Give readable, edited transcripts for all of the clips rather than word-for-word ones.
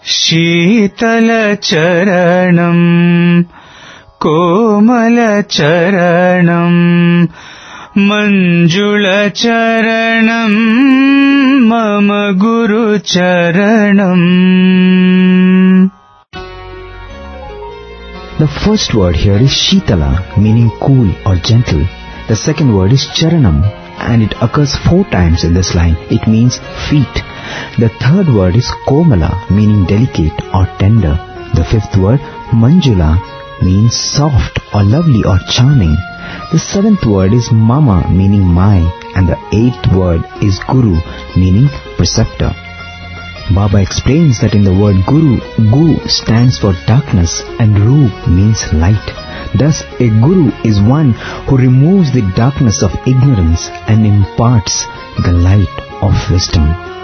शीतलचरणं कोमलचरणं मञ्जुलचरणं मम गुरुचरणम्. The first word here is Shitala, meaning cool or gentle. The second word is Charanam, and it occurs 4 times in this line. It means feet. The third word is Komala, meaning delicate or tender. The fifth word, Manjula, means soft or lovely or charming. The seventh word is Mama, meaning my, and the 8th word is Guru, meaning preceptor. Baba explains that in the word Guru, Gu stands for darkness and Ru means light. Thus, a Guru is one who removes the darkness of ignorance and imparts the light of wisdom.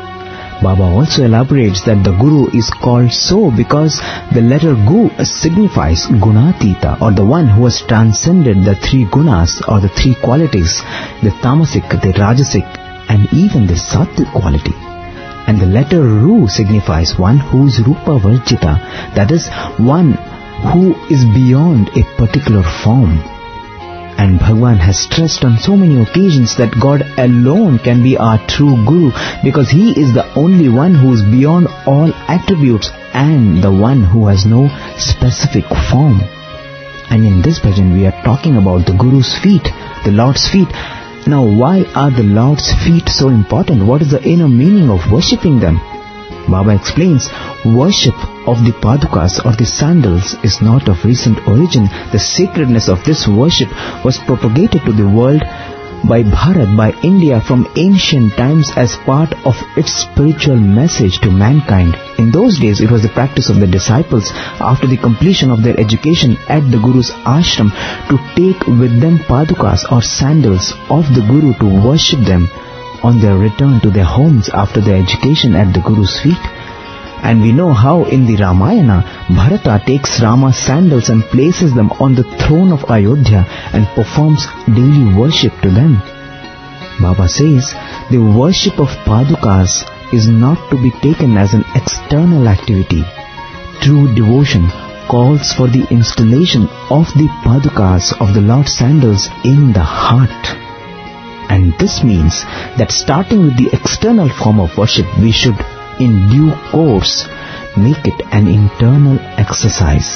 Baba also elaborates that the Guru is called so because the letter Gu signifies Gunatita, or the one who has transcended the 3 gunas or the 3 qualities, the tamasic, the rajasic and even the sattvic quality. And the letter Ru signifies one who is Rupa Varjita, that is, one who is beyond a particular form. And Bhagwan has stressed on so many occasions that God alone can be our true Guru, because He is the only one who is beyond all attributes and the one who has no specific form. And in this bhajan we are talking about the Guru's feet, the Lord's feet. Now, why are the Lord's feet so important? What is the inner meaning of worshipping them? Baba explains, worship of the padukas or the sandals is not of recent origin. The sacredness of this worship was propagated to the world by Bharat, by India from ancient times as part of its spiritual message to mankind. In those days, it was the practice of the disciples after the completion of their education at the Guru's ashram to take with them padukas or sandals of the Guru to worship them on their return to their homes after their education at the Guru's feet. And we know how in the Ramayana, Bharata takes Rama's sandals and places them on the throne of Ayodhya and performs daily worship to them. Baba says, the worship of padukas is not to be taken as an external activity. True devotion calls for the installation of the padukas of the Lord's sandals in the heart. And this means that starting with the external form of worship, we should in due course make it an internal exercise.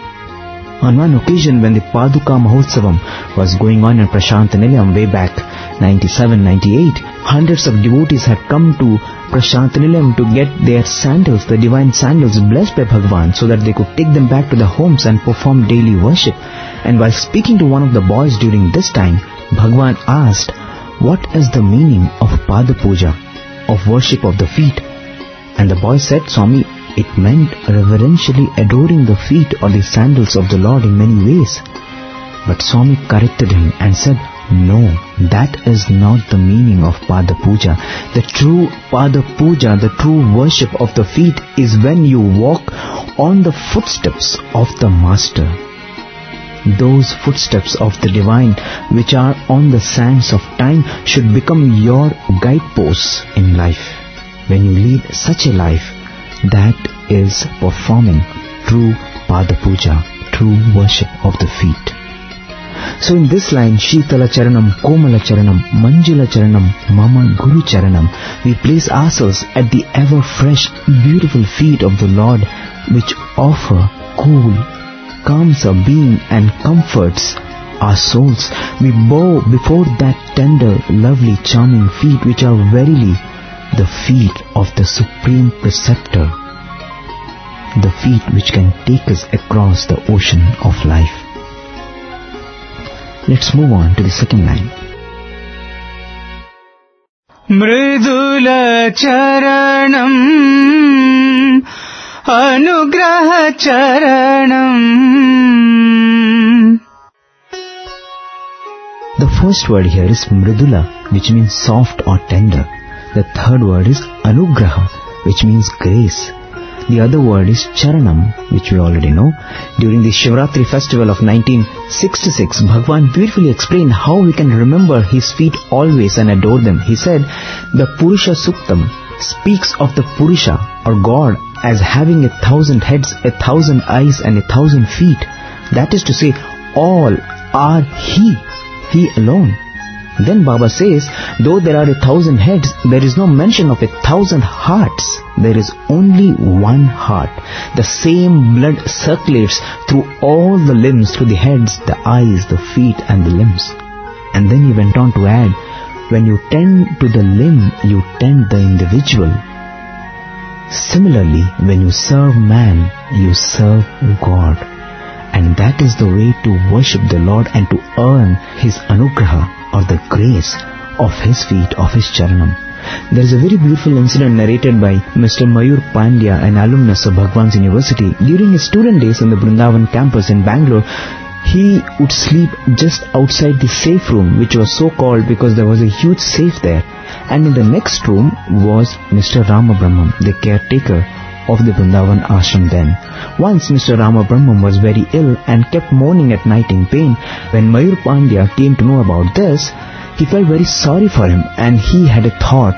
On one occasion when the Paduka Mahotsavam was going on in Prashantanilayam way back 97-98, hundreds of devotees had come to Prashantanilayam to get their sandals, the divine sandals blessed by Bhagwan, so that they could take them back to their homes and perform daily worship. And while speaking to one of the boys during this time, Bhagwan asked, what is the meaning of Pada Puja, of worship of the feet? And the boy said, Swami, it meant reverentially adoring the feet or the sandals of the Lord in many ways. But Swami corrected him and said, no, that is not the meaning of Pada Puja. The true Pada Puja, the true worship of the feet is when you walk on the footsteps of the Master. Those footsteps of the Divine which are on the sands of time should become your guideposts in life. When you lead such a life, that is performing true Pada Puja, true worship of the feet. So in this line, Shitala Charanam, Komala Charanam, Manjula Charanam, Mama Guru Charanam, we place ourselves at the ever fresh, beautiful feet of the Lord, which offer cool, calms our being and comforts our souls. We bow before that tender, lovely, charming feet which are verily the feet of the Supreme Preceptor, the feet which can take us across the ocean of life. Let's move on to the second line. Mridula Charanam Anugraha Charanam. The first word here is Mridula, which means soft or tender. The third word is Anugraha, which means grace. The other word is Charanam, which we already know. During the Shivratri festival of 1966, Bhagwan beautifully explained how we can remember His feet always and adore them. He said, the Purusha Suktam speaks of the Purusha or God as having 1,000 heads, 1,000 eyes and 1,000 feet. That is to say, all are He alone. Then Baba says, though there are 1,000 heads, there is no mention of 1,000 hearts. There is only one heart. The same blood circulates through all the limbs, through the heads, the eyes, the feet and the limbs. And then he went on to add, when you tend to the limb, you tend the individual. Similarly, when you serve man, you serve God. And that is the way to worship the Lord and to earn His anugraha, or the grace of His feet, of His charanam. There is a very beautiful incident narrated by Mr. Mayur Pandya, an alumnus of Bhagwan's University. During his student days in the Vrindavan campus in Bangalore, he would sleep just outside the safe room, which was so called because there was a huge safe there. And in the next room was Mr. Rama Brahmam, the caretaker of the Vrindavan ashram then. Once Mr. Rama Brahmam was very ill and kept moaning at night in pain. When Mayur Pandya came to know about this, he felt very sorry for him and he had a thought,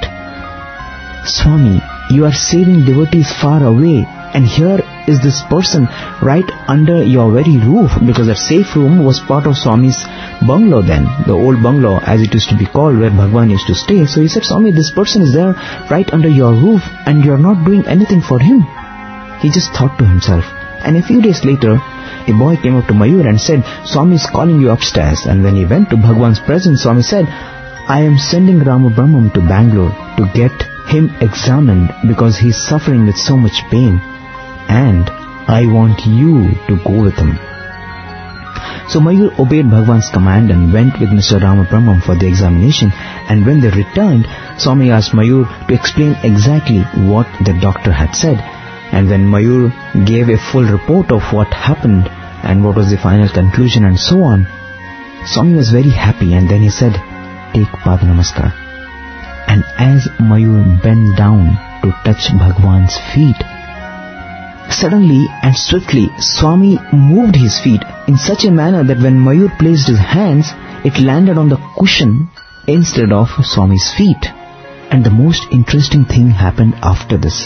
Swami, you are saving devotees far away, and here is this person right under your very roof, because that safe room was part of Swami's bungalow then, the old bungalow as it used to be called, where Bhagwan used to stay. So he said, Swami, this person is there right under your roof and you are not doing anything for him. He just thought to himself. And a few days later, a boy came up to Mayur and said, Swami is calling you upstairs. And when he went to Bhagwan's presence, Swami said, I am sending Rama Brahmam to Bangalore to get him examined because he is suffering with so much pain. And I want you to go with him. So Mayur obeyed Bhagwan's command and went with Mr. Rama Brahmam for the examination. And when they returned, Swami asked Mayur to explain exactly what the doctor had said. And when Mayur gave a full report of what happened and what was the final conclusion and so on, Swami was very happy, and then he said, take Pada Namaskar. And as Mayur bent down to touch Bhagwan's feet, suddenly and swiftly Swami moved his feet in such a manner that when Mayur placed his hands, it landed on the cushion instead of Swami's feet. And the most interesting thing happened after this.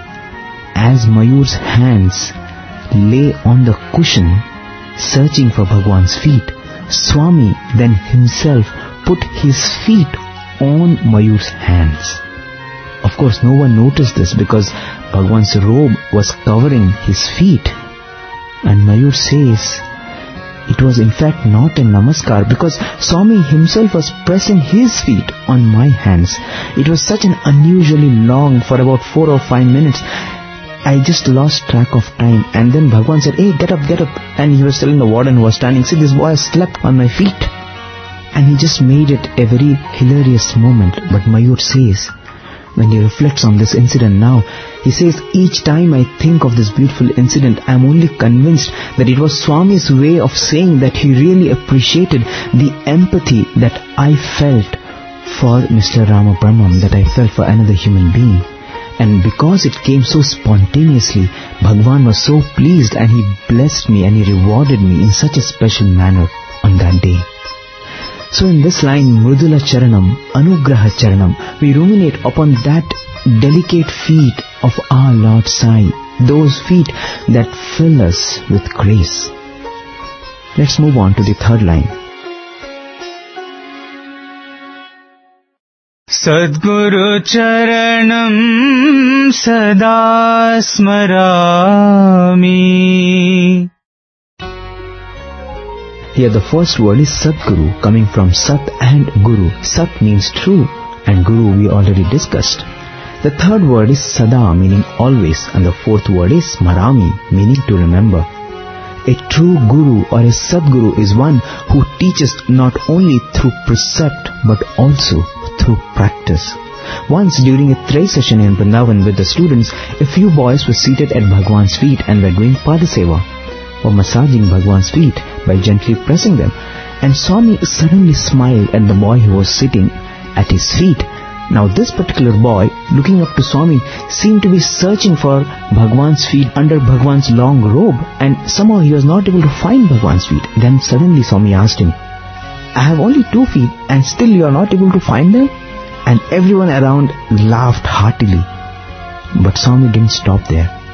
As Mayur's hands lay on the cushion searching for Bhagwan's feet, Swami then himself put his feet on Mayur's hands. Of course, no one noticed this because Bhagwan's robe was covering his feet. And Mayur says, it was in fact not a namaskar because Swami himself was pressing his feet on my hands. It was such an unusually long, for about 4 or 5 minutes. I just lost track of time, and then Bhagwan said, hey, get up. And he was telling the warden who was standing, see, this boy has slept on my feet. And he just made it a very hilarious moment. But Mayur says, when he reflects on this incident now, he says, each time I think of this beautiful incident, I am only convinced that it was Swami's way of saying that he really appreciated the empathy that I felt for Mr. Rama Brahmam, that I felt for another human being. And because it came so spontaneously, Bhagwan was so pleased and he blessed me and he rewarded me in such a special manner on that day. So in this line, Mridula Charanam, Anugraha Charanam, we ruminate upon that delicate feet of our Lord Sai, those feet that fill us with grace. Let's move on to the third line. Sadguru Charanam Sada Smarami. Here the first word is Sadguru, coming from Sat and Guru. Sat means true and Guru we already discussed. The third word is Sada, meaning always, and the fourth word is Smarami, meaning to remember. A true Guru or a Sadguru is one who teaches not only through precept but also through practice. Once during a Trey session in Vrindavan with the students, a few boys were seated at Bhagwan's feet and were doing Padaseva, or massaging Bhagwan's feet by gently pressing them. And Swami suddenly smiled at the boy who was sitting at his feet. Now this particular boy, looking up to Swami, seemed to be searching for Bhagwan's feet under Bhagwan's long robe, and somehow he was not able to find Bhagwan's feet. Then suddenly Swami asked him, I have only 2 feet and still you are not able to find them? And everyone around laughed heartily. But Swami didn't stop there.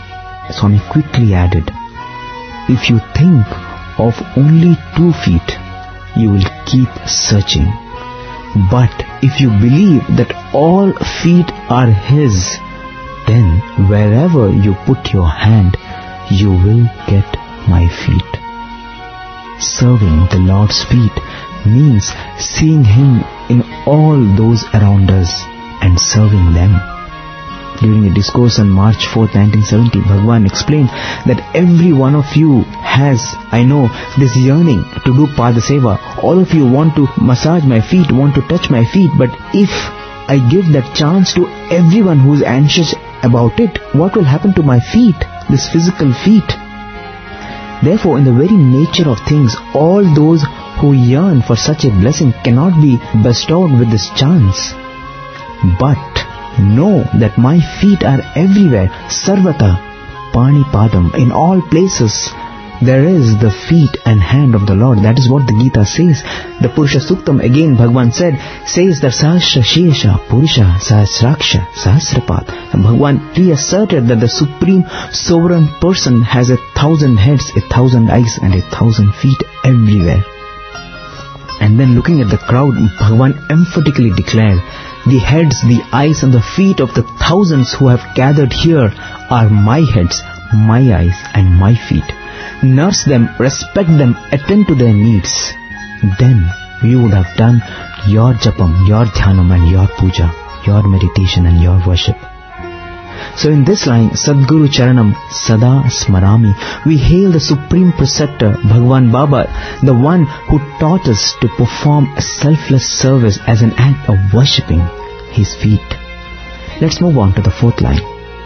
Swami quickly added, if you think of only 2 feet, you will keep searching. But if you believe that all feet are His, then wherever you put your hand, you will get my feet. Serving the Lord's feet means seeing Him in all those around us and serving them. During a discourse on March 4, 1970, Bhagwan explained that every one of you has, I know, this yearning to do Pada Seva. All of you want to massage my feet, want to touch my feet, but if I give that chance to everyone who is anxious about it, what will happen to my feet, this physical feet? Therefore, in the very nature of things, all those who yearn for such a blessing cannot be bestowed with this chance. But know that my feet are everywhere, sarvata, pani padam, in all places. There is the feet and hand of the Lord. That is what the Gita says. The Purusha Suktam, again Bhagwan says that Sahasra Shesha Purusha Sahasraksha Sahasrapad. And Bhagwan reasserted that the Supreme Sovereign Person has 1,000 heads, 1,000 eyes and 1,000 feet everywhere. And then looking at the crowd, Bhagwan emphatically declared, the heads, the eyes and the feet of the thousands who have gathered here are my heads, my eyes and my feet. Nurse them, respect them, attend to their needs. Then you would have done your japam, your dhyanam and your puja, your meditation and your worship. So in this line, Sadguru Charanam Sada Smarami, we hail the Supreme Preceptor, Bhagwan Baba, the one who taught us to perform a selfless service as an act of worshipping His feet. Let's move on to the 4th line.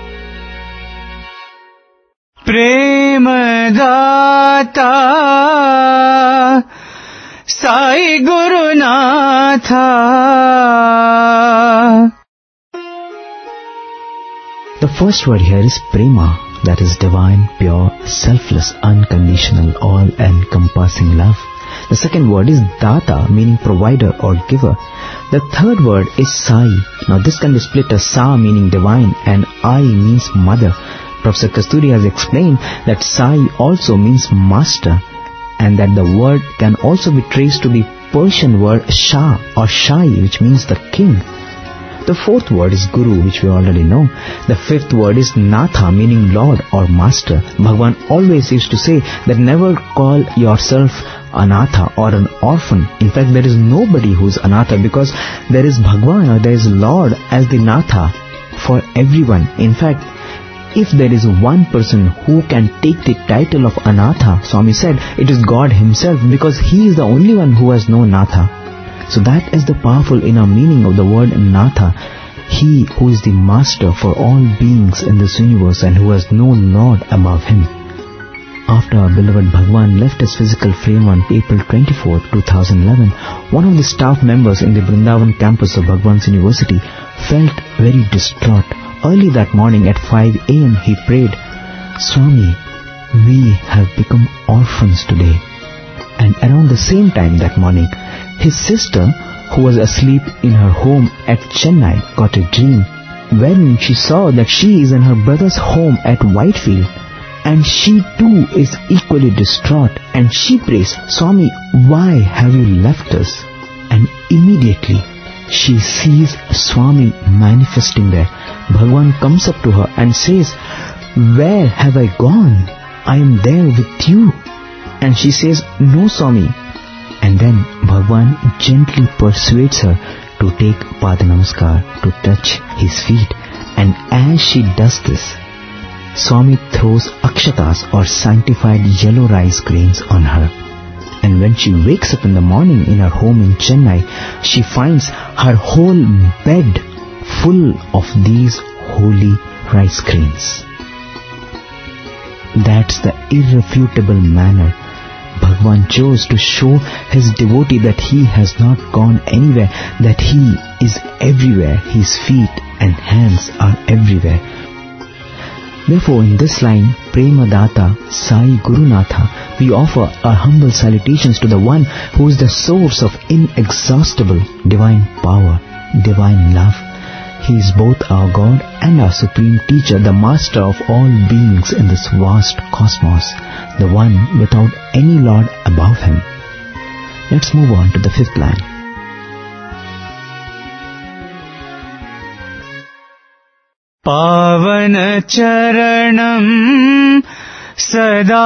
Premadata Sai Gurunatha. The first word here is prema, that is divine, pure, selfless, unconditional, all-encompassing love. The second word is data, meaning provider or giver. The third word is sai. Now this can be split as sa, meaning divine, and I means mother. Professor Kasturi has explained that sai also means master, and that the word can also be traced to the Persian word shah or shai, which means the king. The fourth word is Guru, which we already know. The fifth word is Natha, meaning Lord or Master. Bhagwan always used to say that never call yourself Anatha or an orphan. In fact, there is nobody who is Anatha, because there is Bhagwan or there is Lord as the Natha for everyone. In fact, if there is one person who can take the title of Anatha, Swami said, it is God Himself, because He is the only one who has no Natha. So that is the powerful inner meaning of the word Natha. He who is the master for all beings in this universe and who has no Lord above Him. After our beloved Bhagwan left his physical frame on April 24, 2011, one of the staff members in the Vrindavan campus of Bhagwan's University felt very distraught. Early that morning at 5 a.m. he prayed, Swami, we have become orphans today. And around the same time that morning, his sister, who was asleep in her home at Chennai, got a dream wherein she saw that she is in her brother's home at Whitefield, and she too is equally distraught, and she prays, Swami, why have you left us? And immediately she sees Swami manifesting there. Bhagwan comes up to her and says, where have I gone? I am there with you. And she says, no, Swami. And then Bhagwan gently persuades her to take Pada Namaskar, to touch his feet. And as she does this, Swami throws akshatas or sanctified yellow rice grains on her. And when she wakes up in the morning in her home in Chennai, she finds her whole bed full of these holy rice grains. That's the irrefutable manner Bhagwan chose to show his devotee that he has not gone anywhere, that he is everywhere. His feet and hands are everywhere. Therefore, in this line, Prema Data Sai Gurunatha, we offer our humble salutations to the one who is the source of inexhaustible divine power, divine love. He is both our God and our supreme teacher, the master of all beings in this vast cosmos, the one without any lord above him. Let's move on to the fifth line. पावन चरणं सदा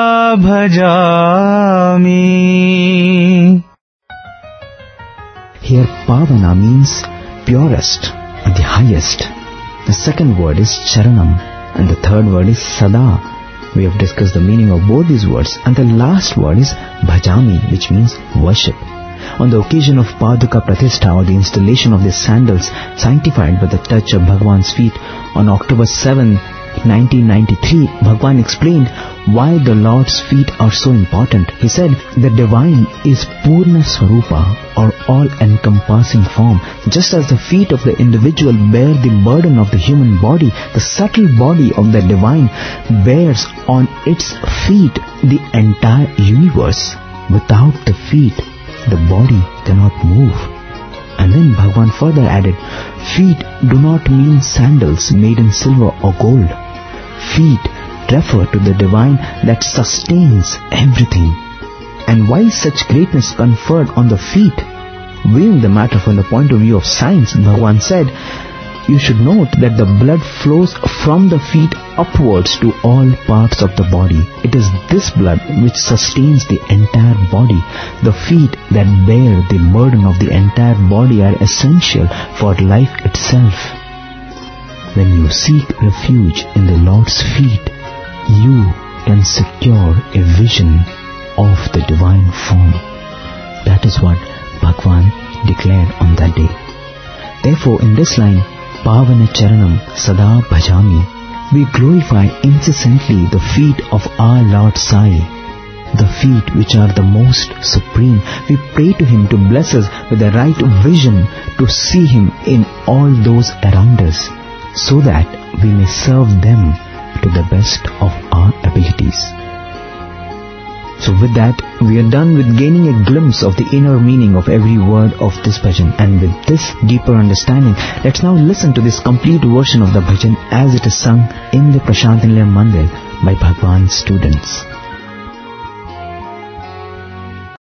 भजामि. Here Pavana means purest, the highest. The second word is Charanam and the third word is Sada. We have discussed the meaning of both these words, and the last word is Bhajami, which means worship. On the occasion of Paduka Pratishtha, or the installation of the sandals sanctified by the touch of Bhagwan's feet, on October 7, 1993, Bhagwan explained why the Lord's feet are so important. He said, the divine is Purna Swarupa, or all-encompassing form. Just as the feet of the individual bear the burden of the human body, the subtle body of the divine bears on its feet the entire universe. Without the feet, the body cannot move. And then Bhagwan further added, feet do not mean sandals made in silver or gold. Feet refer to the divine that sustains everything. And why is such greatness conferred on the feet? Viewing the matter from the point of view of science, Bhagwan said, you should note that the blood flows from the feet upwards to all parts of the body. It is this blood which sustains the entire body. The feet that bear the burden of the entire body are essential for life itself. When you seek refuge in the Lord's feet, you can secure a vision of the divine form. That is what Bhagwan declared on that day. Therefore, in this line, Pavana Charanam Sada Bhajami, we glorify incessantly the feet of our Lord Sai, the feet which are the most supreme. We pray to Him to bless us with the right vision to see Him in all those around us, so that we may serve them to the best of our abilities. So with that, we are done with gaining a glimpse of the inner meaning of every word of this bhajan. And with this deeper understanding, let's now listen to this complete version of the bhajan as it is sung in the Prashant Nilayam Mandir by Bhagwan's students.